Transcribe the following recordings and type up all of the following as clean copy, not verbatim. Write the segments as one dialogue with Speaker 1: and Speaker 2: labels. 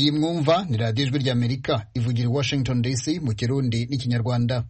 Speaker 1: iyi mwumva ni radiyo ijwi ry'Amerika ivugira i Washington DC mu Kirundi n'Ikinyarwanda.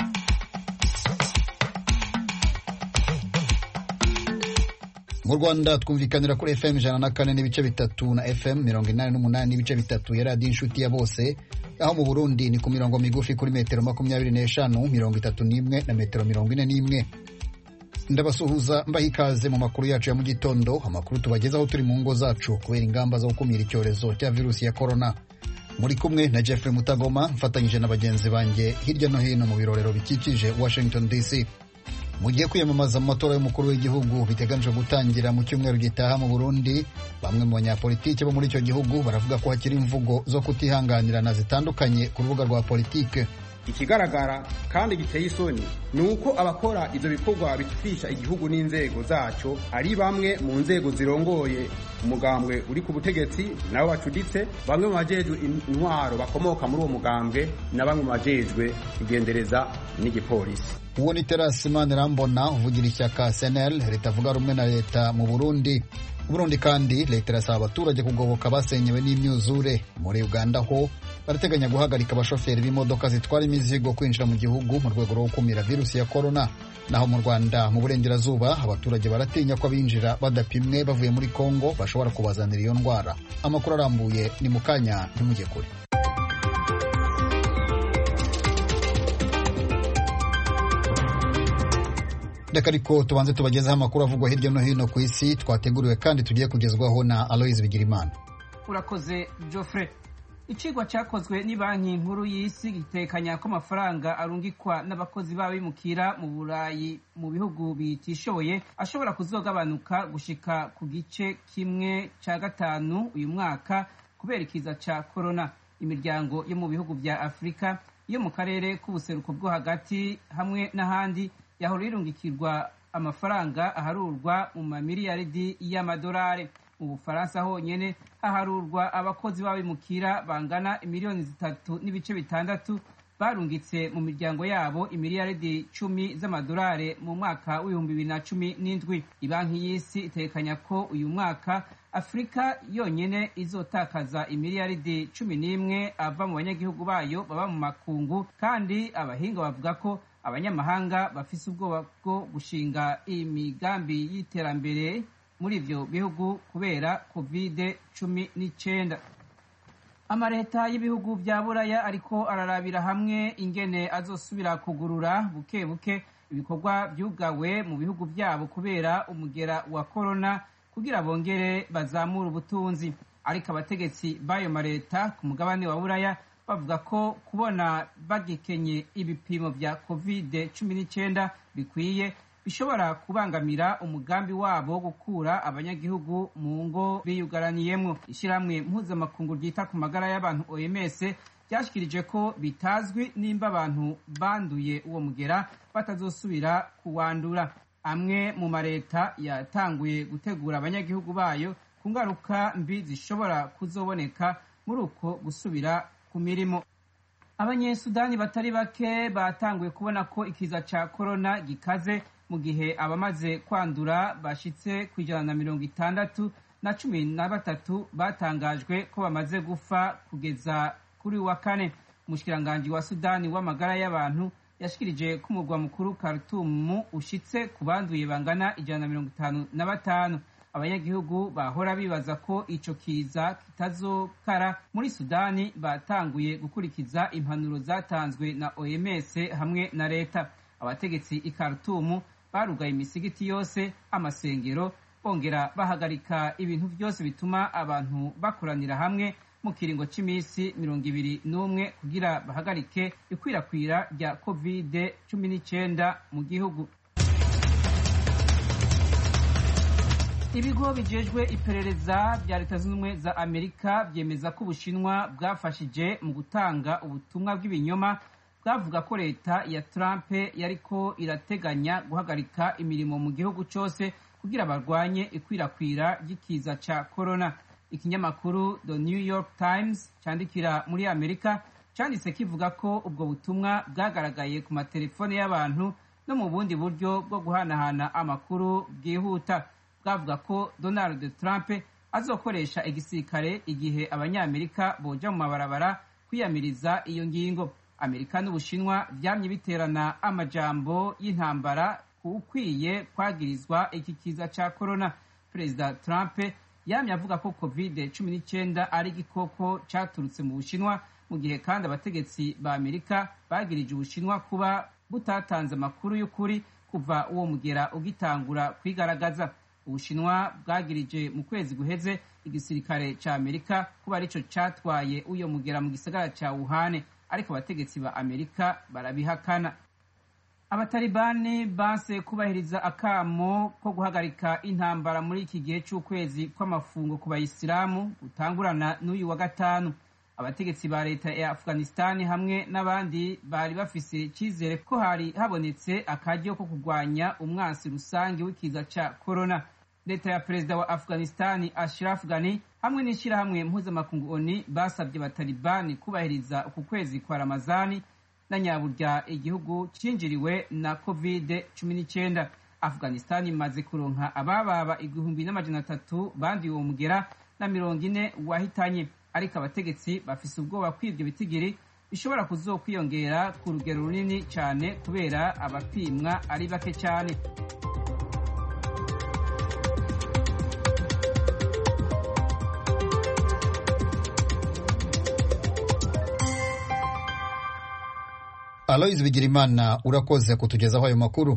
Speaker 1: Mu Rwanda twumvikanira kuri FM 104 n'ibice bitatu na FM 88 n'ibice bitatu ya radiyo inshuti ya bose, aho mu Burundi ni ku mirongo migufi kuri metero 25, 31 na metero 41. Ndabasuhuza mbaha ikaze mu makuru yacu ya mu gitondo, amakuru tubagezaho turi mu ngo zacu kubera ingamba zo gukumira icyorezo cya virusi ya corona. Muri kumwe na Jeffrey Mutagoma mfatanyije na bagenzi banjye hirya no hino mu birorero bikikije Washington DC. Mugiye kwiyamamaza mu matora y'umukuru w'igihugu biteganijwe gutangira mu cyumweru gitaha mu Burundi, bamwe mu banyapolitike bo muri icyo gihugu baravuga ko hakiri imvugo zo kutihanganirana zitandukanye ku rubuga rwa politike.
Speaker 2: Ikigaragara kandi giteye isoni ni uko abakora ivyo bikorwa bitufisha igihugu n'inzego zaco ari bamwe mu nzego zirongoye umugambwe uri ku butegetsi nabo bacuditse, bamwe mu bajejwe intwaro bakomoka muri uwo mugambwe na bamwe mu bajejwe igendereza n'igipolisi.
Speaker 1: Uwo ni Terasi Manirambona uvugira ishyaka CNL ritavuga rumwe na leta mu Burundi. Burundi kandi leta irasaba abaturage kugoboka basenyewe n'imyuzure. Muri Uganda ho barateganya guhagarika abashoferi b'imodoka zitwara imizigo kwinjira mu gihugu mu rwego rwo gukumira virusi ya corona. Naho mu Rwanda mu burengerazuba abaturage baratinya ko abinjira badapimwe bavuye muri Kongo bashobora kubazanira iyo ndwara. Amakuru arambuye ni mu kanya ntimujye kure. Reka ariko tubanze tubagezaho amakuru avugwa hirya no hino ku isi twateguriwe kandi tugiye kugezwaho na Aloise Bigirimana.
Speaker 3: Urakoze Geoffrey. Icigwa cyakozwe ni banki nkuru y'isi gitekanya ko amafaranga arungikwa n'abakozi b'abimukira mu Burayi mu bihugu bitishoboye ashobora kuzogabanuka gushika ku gice kimwe cya gatanu uyu mwaka kubera ikiza cya corona. Imiryango yo mu bihugu bya Afrika yo mu karere k'ubuseruko bwo hagati hamwe n'ahandi yahora irungikirwa amafaranga aharurwa mu mamiliyaridi y'amadolari. Mu Bufaransa honyene haharurwa abakozi b'abimukira bangana miliyoni 3.6 barungitse mu miryango yabo imiliyaridi 10 z'amadolari mu mwaka w'2017. Ibanki y'isi itekanya ko uyu mwaka Afrika yonyene izotakaza imiliyaridi 11 ava mu banyagihugu bayo baba mu makungu, kandi abahinga bavuga ko abanyamahanga bafise ubwoba bwo gushinga imigambi y'iterambere muri ivyo bihugu kubera COVID-19. Amareta y'ibihugu vya Buraya ariko ararabira hamwe ingene azosubira kugurura buke buke ibikorwa vyugawe mu bihugu vyabo kubera umugera wa corona kugira bongere bazamura ubutunzi. Ariko abategetsi b'ayo mareta ku mugabane wa Buraya bavuga ko kubona bagikenye ibipimo vya COVID-19 bikwiye bishobora kubangamira umugambi wabo wo gukura abanyagihugu mu ngo biyugaraniyemwo. Ishiramwe mpuzamakungu ryita ku magara y'abantu OMS ryashikirije ko bitazwi nimba abantu banduye uwo mugera batazosubira kuwandura. Amwe mu mareta yatanguye gutegura abanyagihugu bayo ku ngaruka mbi zishobora kuzoboneka muri uko gusubira ku mirimo. Abanyesudani batari bake batanguye kubona ko ikiza ca corona gikaze mu gihe abamaze kwandura bashitse ku 163 batangajwe ko bamaze gufa kugeza kuri wa kane. Umushikiranganji wa Sudani w'amagara y'abantu yashikirije ko umurwa mukuru Khartoum ushitse ku banduye bangana 155. Abanyagihugu bahora bibaza ko ico kiza kitazokara muri Sudani batanguye gukurikiza impanuro zatanzwe na OMS hamwe na leta. Abategetsi i Khartoum barugaye imisigiti yose, amasengero, bongera bahagarika ibintu byose bituma abantu bakoranira hamwe mu kiringo c'imisi 21 kugira bahagarike ikwirakwira rya COVID-19 mu gihugu. Ibigo bijejwe iperereza bya Leta Zunze Ubumwe za Amerika byemeza ko Ubushinwa bwafashije mu gutanga ubutumwa bw'ibinyoma bwavuga ko leta ya Trump yariko irateganya guhagarika imirimo mu gihugu cyose kugira barwanye ikwirakwira ry'ikiza ca corona. Ikinyamakuru The New York Times candikira muri Amerika canditse kivuga ko ubwo butumwa bwagaragaye ku matelefone y'abantu no mu bundi buryo bwo guhanahana amakuru bwihuta. Bwavuga ko Donald Trump azokoresha igisirikare igihe abanyamerika boja mu mabarabara kwiyamiriza iyo ngingo. Amerika n'Ubushinwa vyamye biterana amajambo y'intambara ukwiye kwagirizwa iki kiza ca corona. Perezida Trump yamye avuga ko COVID-19 ari igikoko caturutse mu Bushinwa, mu gihe kandi abategetsi ba Amerika bagirije Ubushinwa kuba butatanze amakuru y'ukuri kuva uwo mugera ugitangura kwigaragaza. Ubushinwa bwagirije mu kwezi guheze igisirikare ca Amerika kuba arico catwaye uyo mugera mu gisagara ca Wuhan, ariko abategetsi ba Amerika barabihakana. Abatalibani banse kubahiriza akamo ko guhagarika intambara muri iki gihe c'ukwezi kw'amafungo ku bayisilamu gutangurana n'uyu wa gatanu. Abategetsi ba leta ya Afghanistan hamwe n'abandi bari bafise icizere ko hari habonetse akaryo ko kurwanya umwansi rusange w'ikiza ca corona. Leta ya perezida wa Afghanistan Ashraf Ghani hamwe n'ishirahamwe mpuzamakungu ONU basabye abatalibani kubahiriza uku kwezi kwa Ramazani na nyaburya igihugu cinjiriwe na COVID-19. Afghanistan imaze kuronka abababa 1300 bandi uwo mugera na 40 wahitanye, ariko abategetsi bafise ubwoba kw'ivyo bitigiri bishobora kuzokwiyongera ku rugero runini cyane kubera abapimwa ari bake cyane.
Speaker 1: Aloys Bigirimana urakoze kutugezaho ayo makuru.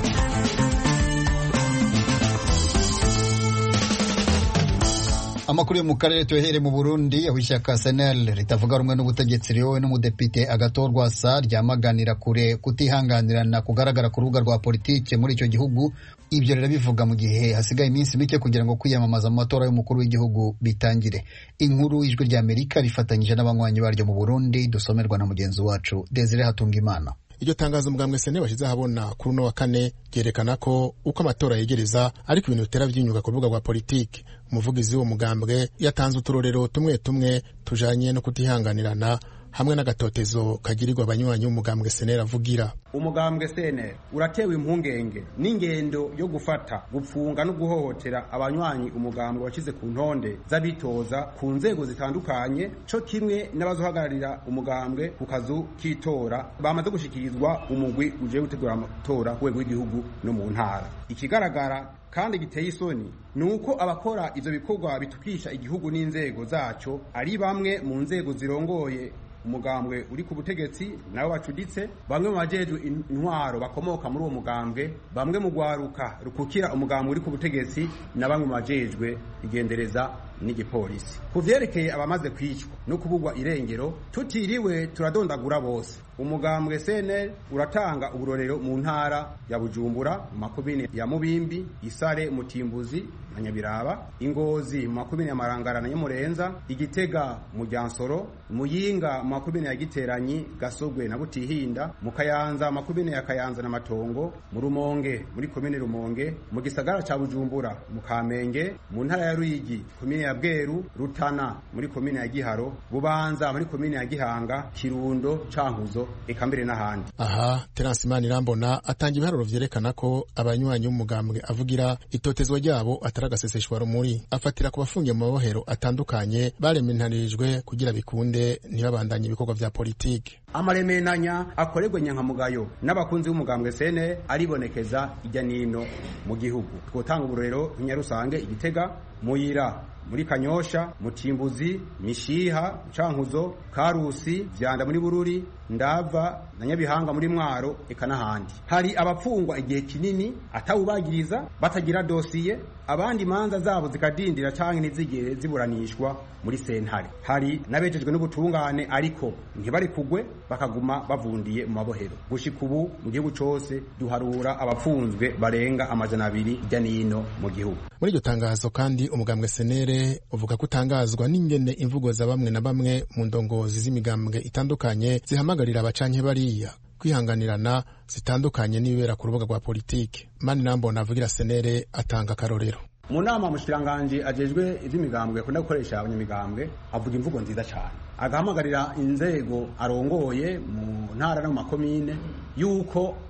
Speaker 1: Amakuru yo mu karere tuhere mu Burundi, aho ishyaka SNL ritavuga rumwe n'ubutegetsi riyowe n'umudepite Agathon Rwasa ryamaganira kure kutihanganirana kugaragara ku rubuga rwa politike muri icyo gihugu. Ibyo rero bivuga mu gihe hasigaye iminsi mike kugira ngo kwiyamamaza mu matora y'umukuru w'igihugu bitangire. Inkuru Ijwi rya Amerika rifatanyije n'abanywanyi baryo mu Burundi, dusomerwa na mugenzi wacu Desire Hatungimana.
Speaker 4: Iryo tangazo mugambwe SNL bashize ahabona kuri uno wa kane ryerekana ko uko amatora yegereza ariko ibintu bitera vy'inyuka ku rubuga rwa politike. Umuvugizi w'uwo mugambwe yatanze uturorero tumwe tumwe tujanye no kutihanganirana hamwe n'agatotezo kagirirwa abanywanyi b'umugambwe SNL avugira.
Speaker 2: Umugambwe SNL uratewe impungenge n'ingendo yo gufata, gupfunga no guhohotera abanywanyi umugambwe wacize ku ntonde z'abitoza ku nzego zitandukanye, co kimwe n'abazohagararira umugambwe ku kazu k'itora bamaze gushikirizwa umugwi uje gutegura amatora ku rwego rw'igihugu no mu ntara. Ikigaragara kandi giteye isoni nuko abakora ivyo bikorwa bitukisha igihugu n'inzego zaco ari bamwe mu nzego zirongoye umugambwe uri ku butegetsi nabo bacuditse, bamwe mu bajejwe intwaro bakomoka muri uwo mugambwe, bamwe mu gwaruka rukukira umugambwe uri ku butegetsi na bamwe mu bajejwe igendereza n'igipolisi. Kuvyerekeye abamaze kwicwa no kubugwa irengero tutiriwe turadondagura bose, umugambwe SNL uratanga uburorero mu ntara ya Bujumbura, mu makomine ya Mubimbi, Isare, Mutimbuzi na Nyabiraba, Ingozi mu makomine ya Marangara na Nyamurenza, Igitega mu Ryansoro, Muyinga mu makomine ya Giteranyi, Gasogwe na Butihinda, mu Kayanza mu makomine ya Kayanza na Matongo, mu Rumonge muri komine Rumonge, mu gisagara ca Bujumbura mu Kamenge, mu ntara ya Ruyigi komine ya Bweru, Rutana muri komine ya Giharo, Bubanza muri komine ya Gihanga, Kirundo, Cankuzo eka mbere n'ahandi.
Speaker 4: Aha Terence Manirambona atanga ibiharuro vyerekana ko abanywanyi b'umugambwe avugira itotezwa ryabo ataragaseseshwa rumuri, afatira ku bafungiye mu mabohero atandukanye barementarijwe kugira bikunde ntibabandanye ibikorwa vya politike.
Speaker 2: Amaremenanya akorerwe nyankamugayo n'abakunzi b'umugambwe SNL aribonekeza ijya nino mu gihugu. Twotanga uburero Nyarusange, Igitega, Muyira muri Kanyosha, Mutimbuzi, Mishiha, Cankuzo, Karusi, Vyanda muri Bururi, Ndava na Nyabihanga muri Mwaro eka n'ahandi. Hari abapfungwa igihe kinini atawubagiriza batagira dosiye, abandi manza zabo zikadindira canke ntizigere ziburanishwa muri sentare. Hari nabejejwe n'ubutungane ariko ntibari kugwe bakaguma bavundiye mu mabohero. Gushika ubu mu gihugu cose duharura abapfunzwe barenga 200 ijya nino mu gihugu.
Speaker 4: Muri iryo tangazo kandi umugambwe SNL uvuga kutangazwa n'ingene imvugo za bamwe na bamwe mu ndongozi z'imigambwe itandukanye zihamagarira abacanke bariya kwihanganirana zitandukanye n'ibibera ku rubuga rwa politike. Manirambona avugira SNL atanga karorero.
Speaker 2: Mu nama mushikiranganje ajejwe ivy'imigambwe akunda gukoresha abanyamigambwe avuga imvugo nziza cyane, agahamagarira inzego arongoye mu ntara no mu makomine yuko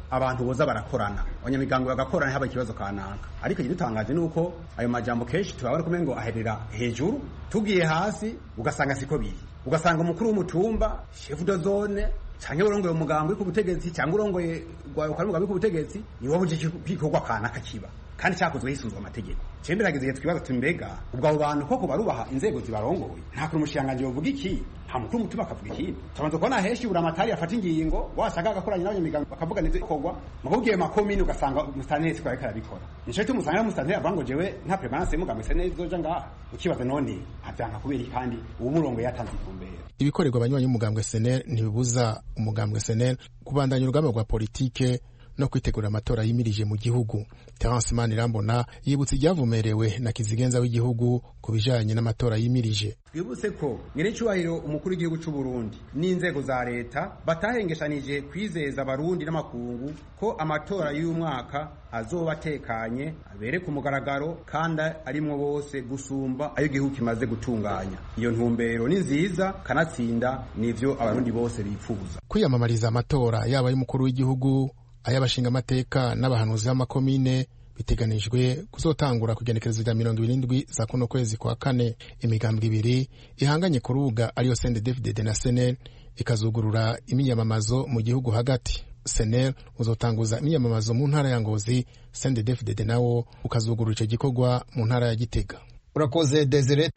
Speaker 2: abantu boza barakorana abanyamigango bagakorana haba ikibazo kanaka ariko igitangaje nuko ayo majambo kenshi tubabona kumengo aherera hejuru tugiye hasi ugasanga siko biri ugasanga umukuru w'umutumba chef de zone canke urongoye umugambo ku butegetsi cyangwa urongoye umugambo ku butegetsi ni wowe uje kwikorwa kanaka kiba kandi cyakozwe hisunzwe amategeko cemberagize twibaza tumbega ubwo abo bantu koko barubaha inzego zibarongoye nta kuri umushinganje uvuga iki nta mukuru mutima akavuga iki tubanza kubona heshi buramatari afata ingingo wasanga agakoranye n'abanyamigango bakavuga neze kogwa mubugiye makomine ugasanga umustaneri siko ariko arabikora nico cyo musanga umustaneri avango jewe nta permanence mugambo senezi zoja ngaha ukibaza none avyanga kubera kandi uwo murongo yatanze ikumbera
Speaker 4: ibikorerwa abanywanyi umugambwe SNL ntibibuza umugambwe SNL kubandanya urugamba rwa politike no kwitegura amatora yimirije mu gihugu. Terence Manirambona yibutse ibyavumerewe na kizigenza w'igihugu ku bijanye n'amatora yimirije.
Speaker 2: Twibutse ko nyir'icyubahiro umukuru w'igihugu cy'u Burundi n'inzego za leta batahengeshanije kwizeza abarundi n'amakungu ko amatora y'uyu mwaka azoba atekanye abere ku mugaragaro kandi arimwo bose gusumba ayo igihugu kimaze gutunganya. Iyo ntumbero ni nziza kanatsinda nivyo abarundi bose bifuza.
Speaker 4: Kwiyamamariza amatora yaba y'umukuru w'igihugu ay'abashinga amateka n'abahanuzi b'amakomine biteganijwe kuzotangura kugenekerezo rya 27 za kuno kwezi kwa kane. Imigambwe ibiri ihanganye ku rubuga ariyo CNDD-FDD na SNL ikazugurura imiyamamazo mu gihugu hagati. SNL uzotanguza imiyamamazo mu ntara ya Ngozi, CNDD-FDD nawo ukazugurura ico gikorwa mu ntara ya Gitega.
Speaker 1: Urakoze Desire.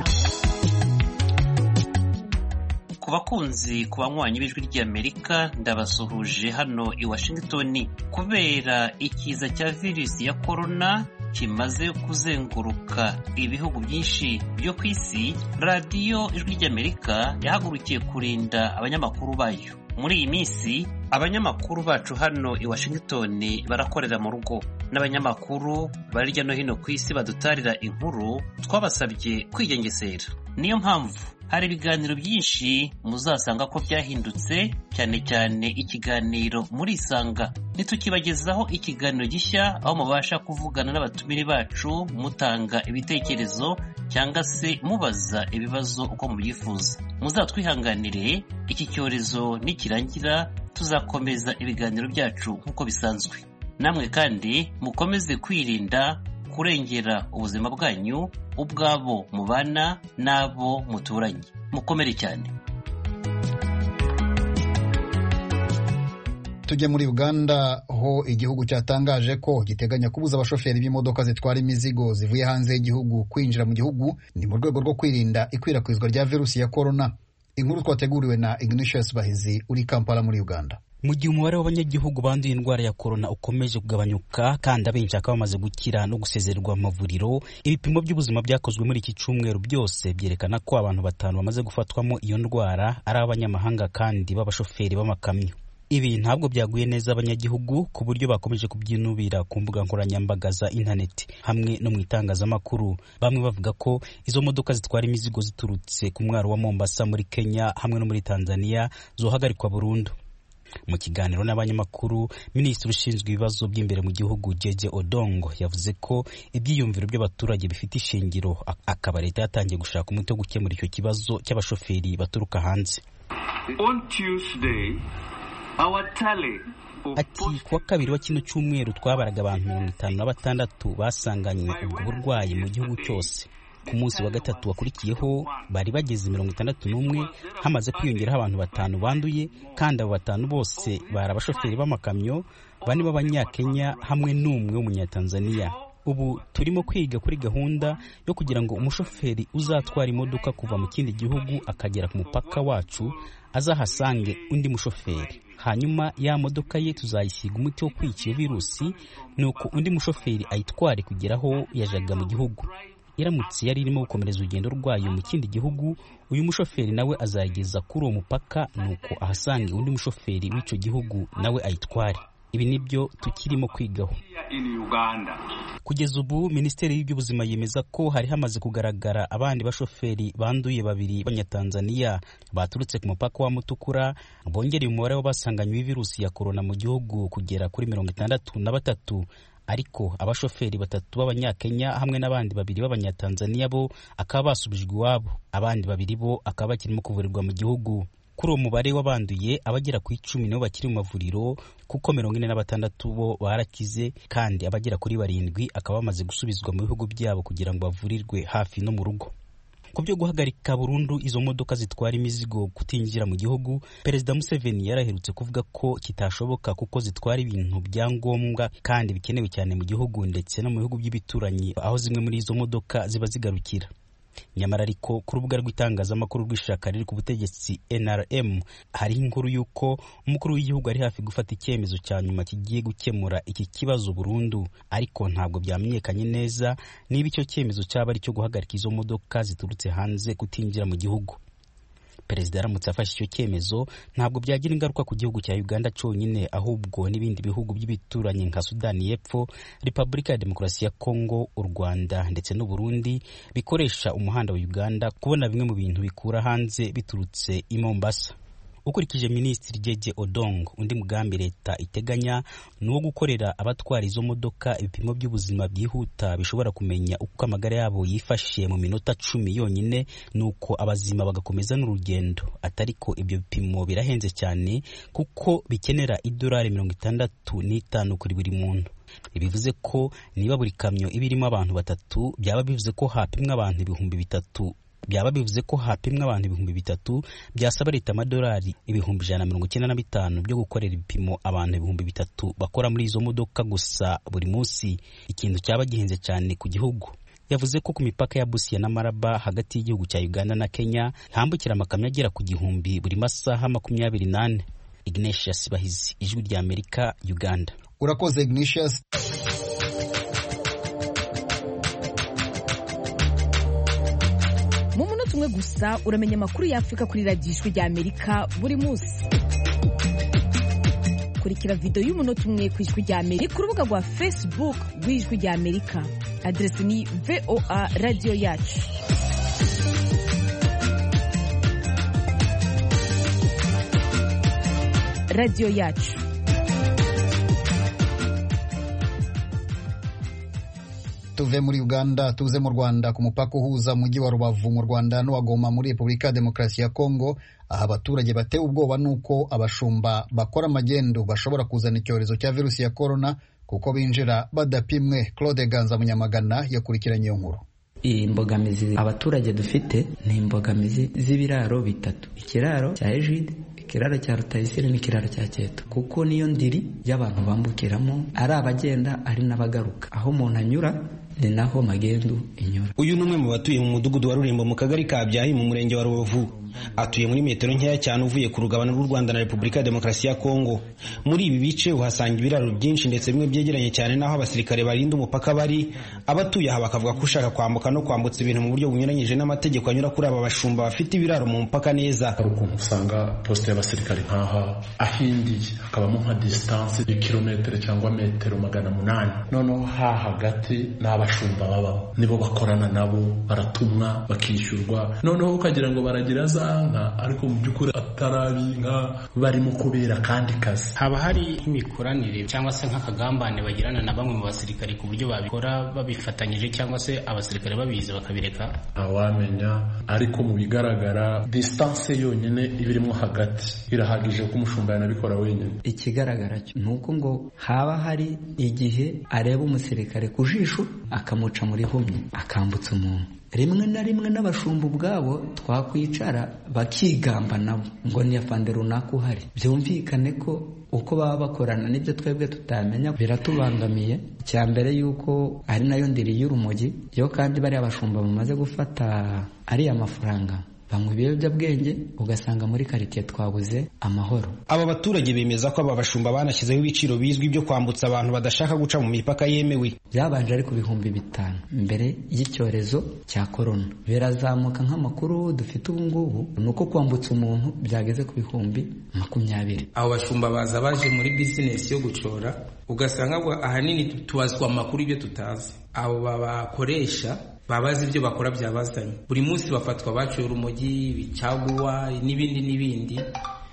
Speaker 5: Ku bakunzi ku banywanyi b'ijwi ry'Amerika ndabasuhuje hano i Washington. Kubera ikiza cya virusi ya corona kimaze kuzenguruka ibihugu byinshi byo ku isi, radiyo ijwi ry'Amerika yahagurukiye kurinda abanyamakuru bayo. Muri iyi minsi abanyamakuru bacu hano i Washington barakorera mu rugo, n'abanyamakuru bari hirya no hino ku isi badutarira inkuru twabasabye kwigengesera. Niyo mpamvu hari ibiganiro byinshi muzasanga ko byahindutse, cyane cyane ikiganiro muri Isanga. Nitukibagezaho ikiganiro gishya aho mubasha kuvugana n'abatumire bacu mutanga ibitekerezo cyangwa se mubaza ibibazo uko mubyifuza. Muzatwihanganire, iki cyorezo nikirangira tuzakomeza ibiganiro byacu nk'uko bisanzwe. Namwe kandi mukomeze kwirinda, kurengera ubuzima bwanyu, ubwabo mubana n'abo muturanye. Mukomere cyane.
Speaker 1: Tujye muri Uganda, ho igihugu cyatangaje ko giteganya kubuza abashoferi b'imodoka zitwara imizigo zivuye hanze y'igihugu kwinjira mu gihugu, ni mu rwego rwo kwirinda ikwirakwizwa rya virusi ya corona. Inkuru twateguriwe na Ignatius Bahizi uri Kampala muri Uganda.
Speaker 6: Mu gihe umubare w'abanyagihugu banduye indwara ya corona ukomeje kugabanyuka kandi abenshi bakaba bamaze gukira no gusezererwa mu mavuriro, ibipimo by'ubuzima byakozwe muri iki cyumweru byose byerekana ko abantu 5 bamaze gufatwamo iyo ndwara ari abanyamahanga kandi b'abashoferi b'amakamyo. Ibi ntabwo byaguye neza abanyagihugu ku buryo bakomeje kubyinubira ku mbuga nkoranyambaga za internet hamwe no mu itangazamakuru. Bamwe bavuga ko izo modoka zitwara imizigo ziturutse ku mwaro wa Mombasa muri Kenya hamwe no muri Tanzania zohagarikwa burundu. Mu kiganiro n'abanyamakuru, Minisitiri ushinzwe ibibazo by'imbere mu gihugu Jeje Odongo yavuze ko ibyiyumviro by'abaturage bifite ishingiro, akaba leta yatangiye gushaka umuti wo gukemura icyo kibazo cy'abashoferi baturuka hanze.
Speaker 7: On Tuesday, our tally
Speaker 6: ati kuwa kabiri wa kino cyumweru twabaraga abantu 56 basanganywe ubwo burwayi mu gihugu cyose. Ku munsi wa gatatu wakurikiyeho bari bageze 61, hamaze kwiyongeraho abantu 5 banduye, kandi abo 5 bose bari abashoferi b'amakamyo, 4 b'abanyakenya hamwe n'umwe w'umunyatanzania. Ubu turimo kwiga kuri gahunda yo kugira ngo umushoferi uzatwara imodoka kuva mu kindi gihugu akagera ku mupaka wacu azahasange undi mushoferi, hanyuma ya modoka ye tuzayisiga umuti wo kwica iyo virusi, nuko undi mushoferi ayitware kugeraho yajaga mu gihugu. Iramutse yari irimo gukomereza urugendo rwayo mu kindi gihugu, uyu mushoferi nawe azageza kuri uwo mupaka, nuko ahasange undi mushoferi w'icyo gihugu nawe ayitware. Ibi nibyo tukirimo kwigaho. Kugeza ubu Minisiteri y'Ubuzima yemeza ko hari hamaze kugaragara abandi bashoferi banduye 2 b'Abanyatanzania baturutse ku mupaka wa Mutukura, bongereye umubare w'abasanganywe virusi ya corona mu gihugu kugera kuri 63. Ariko abashoferi 3 b'Abanyakenya hamwe n'abandi 2 b'Abanyatanzania bo akaba basubijwe iwabo, abandi 2 bo akaba bakirimo kuvurirwa mu gihugu. Kuri uwo mubare w'abanduye abagera ku 10 nibo bakiri mu mavuriro kuko 46 bo barakize kandi abagera kuri 7 akaba bamaze gusubizwa mu bihugu byabo kugira ngo bavurirwe hafi no mu rugo. Ku byo guhagarika burundu izo modoka zitwara imizigo kutinjira mu gihugu, Perezida Museveni yaraherutse kuvuga ko kitashoboka kuko zitwara ibintu bya ngombwa kandi bikenewe cyane mu gihugu ndetse no mu bihugu by'ibituranyi aho zimwe muri izo modoka ziba zigarukira. Nyamara ariko ku rubuga rw'itangazamakuru rw'ishaka riri ku butegetsi NRM hari inkuru y'uko umukuru w'igihugu ari hafi gufata icyemezo cya nyuma kigiye gukemura iki kibazo burundu, ariko ntabwo byamenyekanye neza niba icyo cyemezo cyaba ari cyo guhagarika izo modoka ziturutse hanze kutinjira mu gihugu. Perezida aramutse afashe icyo cyemezo ntabwo byagira ingaruka ku gihugu cya Uganda cyonyine, ahubwo n'ibindi bihugu by'ibituranyi nka Sudani y'Epfo, Repubulika ya Demokarasi ya Kongo, u Rwanda ndetse n'u Burundi bikoresha umuhanda wa Uganda kubona bimwe mu bintu bikura hanze biturutse i Mombasa. Ukurikije Minisitiri Jeje Odong, undi mugambi leta iteganya ni uwo gukorera abatwara izo modoka ibipimo by'ubuzima byihuta bishobora kumenya uko amagara yabo yifashe mu minota 10 yonyine, nuko abazima bagakomeza n'urugendo. Atariko ibyo bipimo birahenze cyane kuko bikenera $65 kuri buri muntu. Bivuze ko niba buri kamyo ibirimo abantu 3 byaba bivuze ko hapimwa abantu 3,000 byasaba leta amadolari $195 byo gukorera ibipimo abantu 3,000 bakora muri izo modoka gusa buri munsi, ikintu cyaba gihenze cyane ku gihugu. Yavuze ko ku mipaka ya Busia na Maraba hagati y'igihugu cya Uganda na Kenya hambukira amakamyo agera ku 1,000 buri masaha 28. Ignatius Bahizi, Ijwi rya Amerika, Uganda.
Speaker 1: Urakoze Ignatius.
Speaker 8: Mu munota umwe gusa uramenya amakuru y'Afrika kuri radiyo Ijwi rya Amerika buri munsi. Kurikira video y'umunota umwe ku Ijwi rya Amerika ku rubuga rwa Facebook rw'Ijwi rya Amerika. Adresi ni VOA Radio Yacu. Radio Yacu.
Speaker 1: Tuve muri Uganda tuze mu Rwanda ku mupaka uhuza umujyi wa Rubavu mu Rwanda n'uwa Goma muri Repubulika ya Demokarasi ya Kongo. Aha abaturage batewe ubwoba nuko abashumba bakora amagendo bashobora kuzana icyorezo cya virusi ya corona kuko binjira badapimwe. Claude Ganza Munyamagana yakurikiranye iyo nkuru.
Speaker 9: Imbogamizi abaturage dufite ni imbogamizi z'ibiraro bitatu: ikiraro cya Ejide, ikiraro cya Rutayisire n'ikiraro cya Cyeto, kuko niyo ndiri y'abantu bambukiramo, ari abagenda ari n'abagaruka. Aho umuntu anyura ni naho magendu inyura.
Speaker 10: Uyu numwe mu batuye mu mudugudu wa Rurimbo mu kagari ka Byahi mu murenge wa Rubavu. Atuye muri metero nkeya cyane uvuye ku rugabano rw'u Rwanda na Repubulika ya Demokarasi ya Kongo. Muri ibi bice uhasanga ibiraro byinshi ndetse bimwe byegeranye cyane naho abasirikare barinda umupaka bari. Abatuye aha bakavuga ko ushaka kwambuka no kwambutsa ibintu mu buryo bunyuranyije n'amategeko anyura kuri aba bashumba bafite ibiraro mu mpaka neza.
Speaker 11: Ukuntu usanga poste y'abasirikare nkaha ahindiye hakabamo nka distance y'ikilometero cyangwa metero 800. Noneho ha hagati n'abashumba baba nibo bakorana nabo, baratumwa bakishyurwa. Noneho ukagira ngo baragira nka ariko mu by'ukuri atarabi nka barimo kubera kandi kazi.
Speaker 12: Haba hari imikoranire cyangwa se nk'akagambane bagirana na bamwe mu basirikare ku buryo babikora babifatanyije cyangwa se abasirikare babizi bakabireka.
Speaker 11: Awamenya, ariko mu bigaragara distance yonyine ibirimo hagati irahagije ko umushumba yanabikora wenyine.
Speaker 9: Ikigaragara cyo nuko ngo haba hari igihe areba umusirikare ku jisho akamuca muri humye akambutsa umuntu. Rimwe na rimwe n'abashumba ubwabo twakwicara bakigamba nabo ngo ni afande runaka uhari. Byumvikane ko uko baba bakorana n'ibyo twebwe tutamenya biratubangamiye. Icya mbere yuko ari nayo ndiri y'urumogi yo, kandi bari abashumba bamaze gufata ari amafaranga bamwe ibiyobyabwenge, ugasanga muri quartier twabuze amahoro.
Speaker 10: Aba baturage bemeza ko aba bashumba banashyizeho ibiciro bizwi byo kwambutsa abantu badashaka guca mu mipaka yemewe.
Speaker 9: Byabanje ari ku 5,000 mbere y'icyorezo cya corona, birazamuka nk'amakuru dufite ubu ngubu nuko kwambutsa umuntu byageze ku 20,000.
Speaker 13: Abo bashumba baza baje muri business yo gucora, ugasanga ahanini tubazwa amakuru ibyo tutazi. Abo babakoresha babazi ibyo bakora byabazanye. Buri munsi bafatwa baciye urumogi, bicaguwa n'ibindi.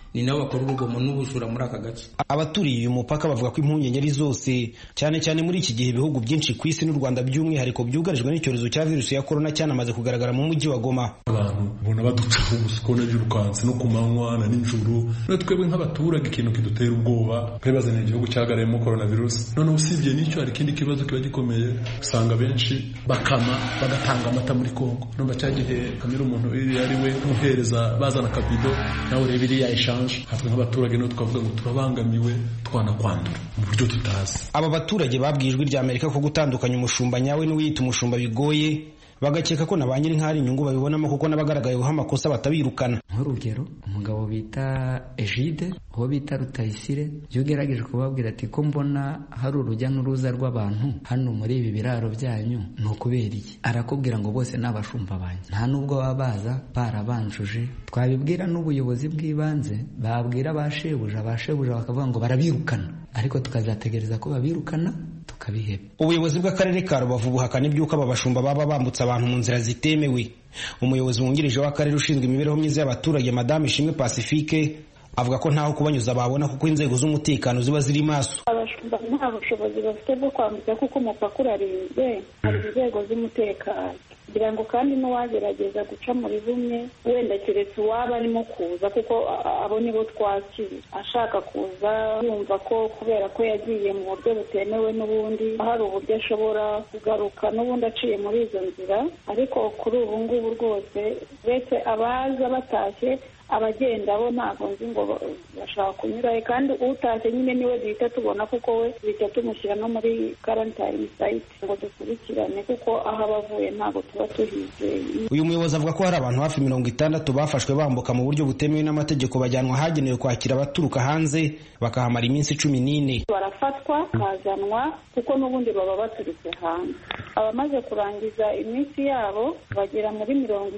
Speaker 13: ni nabo bakora urugomo n'ubujura muri aka gace.
Speaker 10: Abaturiye uyu mupaka bavuga ko impungenge ari zose, cyane cyane muri iki gihe ibihugu byinshi ku isi n'u Rwanda by'umwihariko byugarijwe n'icyorezo cya virusi ya corona cyanamaze kugaragara mu mujyi wa Goma.
Speaker 11: Abantu bona baducaho ubusukone by'urukansi no kumanywa na ninjoro, no twebwe nk'abaturage ikintu kidutera ubwoba kwibazana igihugu cyagarayemo coronavirus. None usibye n'icyo hari ikindi kibazo kiba gikomeye, usanga benshi bakama bagatanga amata muri Kongo. No bacyagihe kamera umuntu ari we umuhereza bazana kabido nawe urebe iriya exchange, hatwe nk'abaturage no tukavuga ngo turabangamiwe twanakwandura mu buryo tutazi.
Speaker 10: Aba baturage babwiye Ijwi rya Amerika ko gutandukanya umushumba nyawe n'uwiyita umushumba bigoye, bagakeka ko na ba nyiri nk'ari inyungu babibonamo kuko n'abagaragayeho amakosa batabirukana.
Speaker 9: Nk'urugero umugabo bita Egide uwo bita Rutayisire yagerageje kubabwira ati ko mbona hari urujya n'uruza rw'abantu hano muri ibi biraro byanyu ni ukubera iki? Arakubwira ngo bose n'abashumba banyu, nta nubwo baba baza barabanjuje. Twabibwira n'ubuyobozi bw'ibanze babwira bashebuja bakavuga ngo barabirukana, ariko tukazategereza ko babirukana tukabiheba.
Speaker 10: Ubuyobozi bw'akarere ka Rubavu buhakana ibyuko aba bashumba baba bambutsa abantu mu nzira zitemewe. Umuyobozi wungirije w'akarere ushinzwe imibereho myiza y'abaturage Madame Ishimwe Pacifique avuga ko ntaho kubanyuza babona kuko inzego z'umutekano ziba ziri maso.
Speaker 14: Abashumba nta bushobozi bafite bwo kwambutsa kuko umupaka urarinzwe, hari inzego z'umutekano kugira ngo kandi n'uwagerageza guca muri bumwe wenda keretse uwaba arimo kuza, kuko abo nibo twakira ashaka kuza yumva ko kubera ko yagiye mu buryo butemewe n'ubundi hari uburyo ashobora kugaruka n'ubundi aciye muri izo nzira. Ariko kuri ubu ngubu rwose uretse abaza batashye, abagenda bo ntabwo nzi ngo bashaka kunyurayo, kandi utashye nyine niwe duhita tubona kuko we duhita tumushyira no muri quarantine site ngo dukurikirane, kuko aho abavuye ntabwo tuba tuhizeye.
Speaker 10: Uyu muyobozi avuga ko hari abantu hafi 60 bafashwe bambuka mu buryo butemewe n'amategeko bajyanwa ahagenewe kwakira abaturuka hanze bakahamara iminsi 14.
Speaker 14: Barafatwa kazanwa kuko n'ubundi baba baturutse hanze. Abamaze kurangiza iminsi yabo bagera muri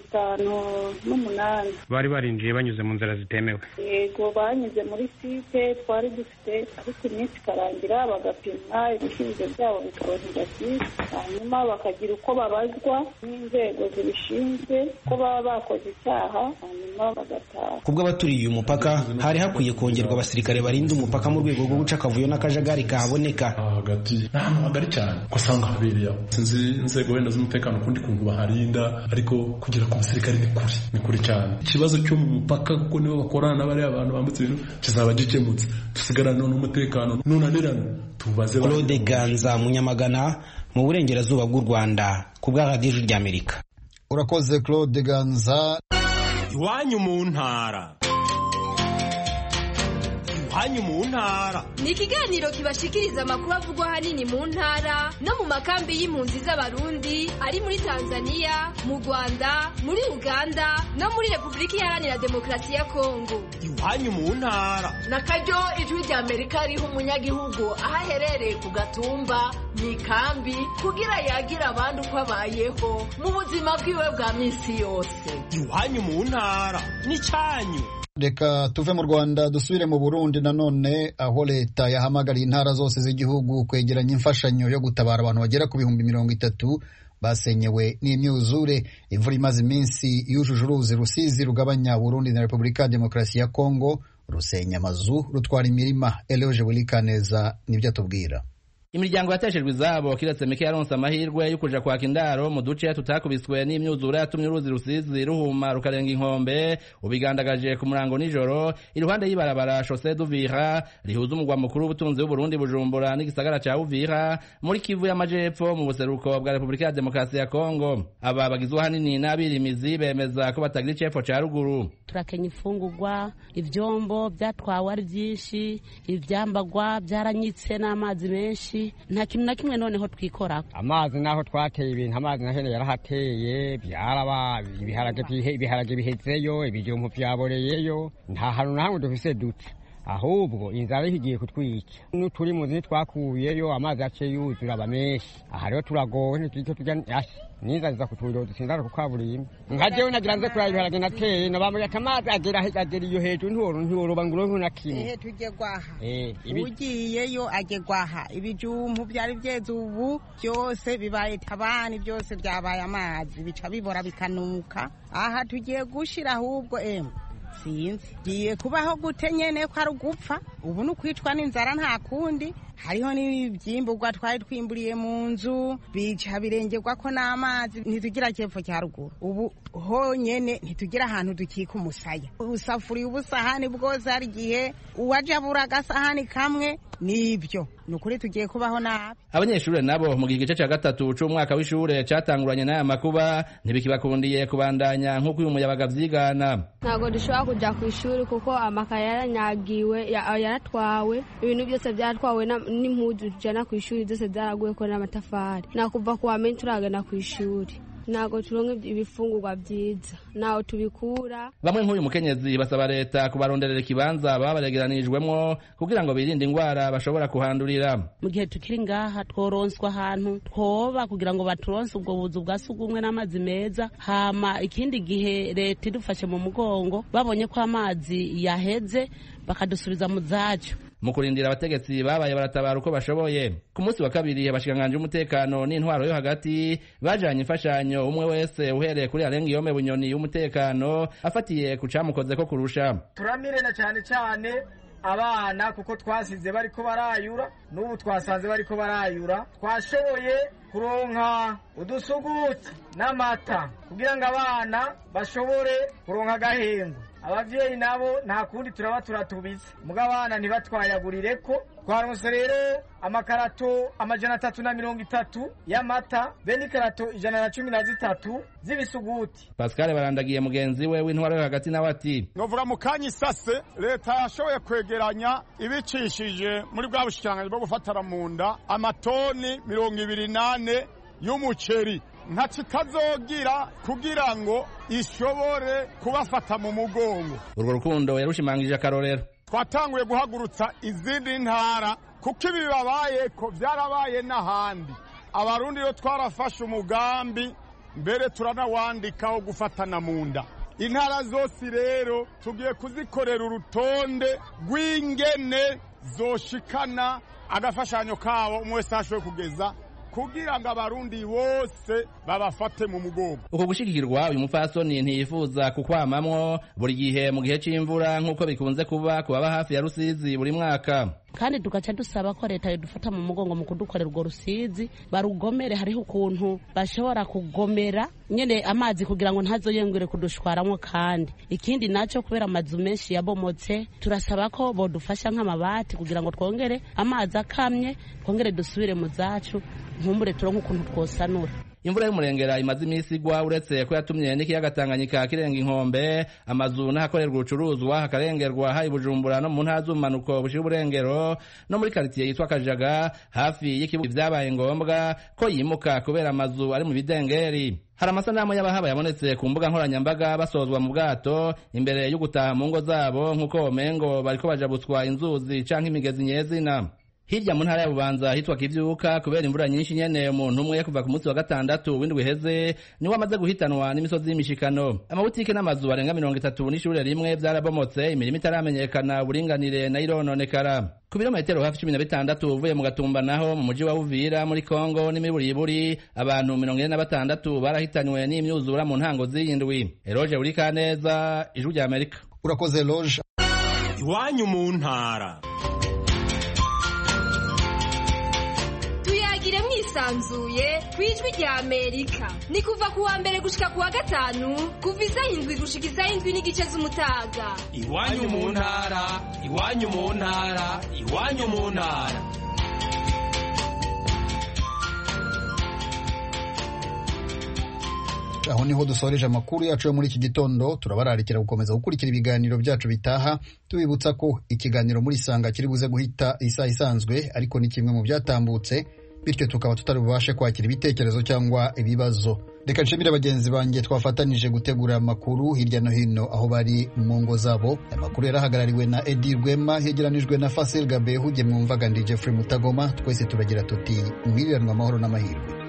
Speaker 14: 58.
Speaker 15: Bari barinjiye banyuze mu nzira zitemewe.
Speaker 14: Yego banyuze muri site twari dufite, ariko iminsi ikarangira bagapimwa ibisubizo byabo bikaba negative, hanyuma bakagira uko babazwa n'inzego zibishinzwe ko baba bakoze icyaha, hanyuma bagataha.
Speaker 10: Kubwo abaturiye uyu mupaka hari hakwiye kongerwa abasirikare barinda umupaka mu rwego rwo guca akavuyo n'akajagari kahaboneka.
Speaker 11: Hagati n'ahantu hagari cyane ko usanga habereye sinzi inzego wenda z'umutekano kundi kuntu baharinda, ariko kugira ku basirikare ni kuri cyane. Ikibazo cyo mu mupaka kuko nibo bakorana n'abari abantu bambutse ibintu kizaba gikemutse, dusigarana n'umutekano nunanirana tubaze.
Speaker 10: Claude Ganza Munyamagana mu burengerazuba bw'u Rwanda ku bwa Radio Ijwi ry'Amerika.
Speaker 1: Urakoze Claude Ganza.
Speaker 16: Iwanyu mu ntara. Iwanyu mu ntara
Speaker 17: ni ikiganiro kibashikiriza amakuru avugwa ahanini mu ntara no mu makambi y'impunzi z'abarundi ari muri Tanzania, mu Rwanda, muri Uganda no muri Repubulika Iharanira Demokarasi ya Kongo.
Speaker 16: Iwanyu mu ntara
Speaker 18: nakaryo Ijwi rya Amerika riha umunyagihugu aho aherereye ku gatumba mu ikambi kugira yagira abandi uko abayeho mu buzima bwiwe bwa minsi yose.
Speaker 16: Iwanyu mu ntara ni cyanyu.
Speaker 1: Reka tuve mu Rwanda dusubire mu Burundi nanone, aho leta yahamagariye intara zose z'igihugu kwegeranya imfashanyo yo gutabara abantu bagera ku 30,000 basenyewe n'imyuzure. Imvura imaze iminsi yujuje uruzi Rusizi rugabanya Burundi na Repubulika ya Demokarasi ya Kongo, rusenya amazu, rutwara imirima. Eloge Bulikaneza nibyo atubwira.
Speaker 19: Imiryango yateshejwe izabo kiretse mike yaronse amahirwe yo kuja kwaka indaro mu duce tutakubiswe n'imyuzure yatumye uruzi Rusizi ruhuma rukarenga inkombe ubigandagaje ku murango nijoro iruhande y'ibarabara Chaussée d'Uvira rihuza umugwa mukuru w'ubutunzi w'Uburundi Bujumbura n'igisagara ca Uvira muri Kivu y'Amajepfo mu buseruko bwa Repubulika ya Demokarasi ya Kongo. Aba bagizwe hanini n'abirimizi bemeza ko batagira icepfo ca ruguru.
Speaker 20: Turakenya ifungurwa, ivyombo byatwawe ari byinshi, ivyambagwa byaranyitse n'amazi menshi, nta kintu na kimwe noneho twikora.
Speaker 21: Amazi naho twateye ibintu, amazi nahene yarahateye, byaraba ibiharage bihezeyo, ibijumbu vyaboreyeyo, nta hantu na hamwe dufise duce, ahubwo inzara igiye kutwica. N'uturi mu nzi twakuyeyo amazi yaciye yuzura aba menshi, aha rero turagowe ntitujye tujya niza ziza kutwiro dusindara ku kaburimbo. Nka jewe nagira nze kuraba ibiharage nateye nabamwe atamazi agera iyo hejuru ntihoroba nguro nkuna kimwe.
Speaker 22: Tujye gwaha ugiyeyo ajye gwaha ibijumbu byari byeze ubu byose bibaye tabani, byose byabaye amazi bica bibora bikanuka. Aha tugiye gushira ahubwo sinzi giye kubaho gute nyene ko ari ugupfa ubu ni ukwicwa n'inzara nta kundi hariho n'ivyimburwa twari twimburiye mu nzu bica birengerwa ko n'amazi ntitugira cyepfo cya ruguru ubu honyene ntitugira ahantu dukika umusaya usafuriye ubusahani bwose hari igihe uwaje abura agasahani kamwe nibyo ni ukuri tugiye kubaho nabi
Speaker 19: abanyeshuri nabo mu gihe cya gatatu c'umwaka w'ishure catanguranye n'aya makuba ntibikibakundiye kubandanya nk'uko uyu muyabaga vyigana
Speaker 2: ntabwo dushobora kuja ku ishuri kuko amakaye yaranyagiwe yaratwawe ibintu byose byatwawe n'impuzu tujana ku ishuri zose zaraguyeko n'amatafari nakuva ku wamenye turagana ku ishuri ntabwo turonka ibifungurwa byiza naho tubikura
Speaker 19: bamwe nk'uyu mukenyezi basaba leta kubaronderera ikibanza baba baregeranijwemwo kugira ngo birinde ingwara bashobora kuhandurira
Speaker 20: mu gihe tukiri ngaha tworonswa ahantu twoba kugira ngo baturonse ubwo buzu bwa sugumwe n'amazi meza hama ikindi gihe leta idufashe mu mugongo babonye ko amazi yaheze bakadusubiza mu zacu
Speaker 19: mu kurindira abategetsi babaye baratabara uko bashoboye ku munsi wa kabiri abashikanganje umutekano n'intwaro yo hagati bajanye imfashanyo umwe wese uhereye kuri Arengiyome Bunyoni y'umutekano afatiye ku camukozeko kurusha
Speaker 3: turamire na cyane cyane abana kuko twasize bariko barayura n'ubu twasanze bariko barayura twashoboye kuronka udusuguti n'amata kugira ngo abana bashobore kuronka agahengo abavyeyi nabo nta kundi turaba turatubiza muga abana ntibatwayagurire ko twaronse rero amakarato 330 y'amata be n'ikarato 113 z'ibisuguti.
Speaker 19: Pascal barandagiye mugenzi we w'intwaro yo hagati nawe ati
Speaker 23: novuga mu kanyi sase leta yashoboye kwegeranya ibicishije muri bwa bushikiranganje bwo gufatara mu nda amatoni 28 y'umuceri nta kitazogira kugira ngo ishobore kubafata mu mugongo.
Speaker 19: Urwo rukundo yarushimangije akarorero.
Speaker 23: Twatanguye guhagurutsa izindi ntara kuko ibi bibabaye ko byarabaye n'ahandi. Abarundi yo twarafashe umugambi mbere turanawandikaho gufatana mu nda. Intara zose rero tugiye kuzikorera urutonde rw'ingene zoshikana agafashanyo kabo umwe wese ashoboye kugeza kugira ngo abarundi bose babafate mu mugongo.
Speaker 19: Uko gushikirwa uyu mupfasoni ntiyifuza kukwamamwo buri gihe mu gihe c'imvura nk'uko bikunze kuba kubaba hafi ya Rusizi buri mwaka.
Speaker 20: Kandi tugaca dusaba ko leta yodufata mu mugongo mu kudukorera urwo Rusizi barugomere. Hariho ukuntu bashobora kugomera nyene amazi kugira ngo ntazoyengere kudushwaramwo. Kandi ikindi naco kubera amazu menshi yabomotse turasaba ko bodufasha nk'amabati kugira ngo twongere amazi akamye twongere dusubire mu zacu nkumbure turonke ukuntu twosanura.
Speaker 19: Imvura y'umurengera imaze imisi igwa uretse ko yatumye n'ikiyaga Tanganyika kirenga inkombe amazu n'ahakorerwa ubucuruzwa hakarengerwa hari Bujumbura no mu ntara z'ubumanuko bushira uburengero no muri quartier yitwa Kajaga hafi y'ikibuga vyabaye ngombwa ko yimuka kubera amazu ari mu bidengeri. Hari amasanamu y'abahaba yabonetse ku mbuga nkoranyambaga basozwa mu bwato imbere yo gutaha mu ngo zabo nk'uko Mengo bariko bajabutswa inzuzi canke imigezi nyezina. Hirya mu ntara ya Bubanza hitwa Kivyuka kubera imvura nyinshi nyene umuntu umwe kuva ku munsi wa gatandatu w'indwi heze niwe amaze guhitanwa n'imisozi y'imishikano. Amabutike n'amazu arenga 30 n'ishure rimwe vyarabomotse imirimo itaramenyekana uburinganire na irononekara. Ku birometero hafi 16 uvuye mu Gatumba naho mu muji wa Uvira muri Kongo n'imiburiburi abantu 46 barahitanywe n'imyuzura mu ntango z'iyindwi. Eroge Urikaneza, Ijwi rya Amerika.
Speaker 1: Urakoze Eroge.
Speaker 16: Iwanyu mu ntara.
Speaker 17: Tuyagire mwisanzuye kwijwi rya Amerika. Ni kuva ku wa mbere gushika ku wa gatanu kuva isaha 7 gushika isaha 7 n'igice z'umutaga.
Speaker 16: Iwanyu mu ntara, iwanyu mu ntara, iwanyu mu ntara.
Speaker 1: Aho niho dusoreje amakuru yacu yo muri iki gitondo. Turabararikira gukomeza gukurikira ibiganiro byacu bitaha, tubibutsa ko ikiganiro muri Sanga kiri buze guhita isaha isanzwe ariko ni kimwe mu byatambutse, bityo tukaba tutari bubashe kwakira ibitekerezo cyangwa ibibazo. Reka nshimire bagenzi banjye twafatanije gutegura amakuru hirya no hino aho bari mu ngo zabo. Amakuru yarahagarariwe na Edi Rwema, yegeranijwe na Fasil Gabehu, jye mwumvaga ndi Jeffrey Mutagoma. Twese turagira tuti mwiriranwa amahoro n'amahirwe.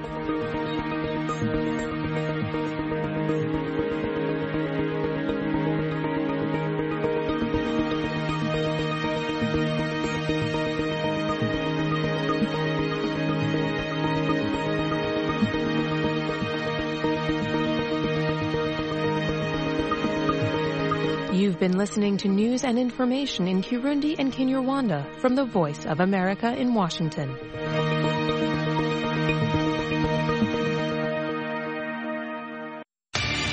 Speaker 4: You've been listening to news and information in Kirundi and Kinyarwanda from the Voice of America in Washington.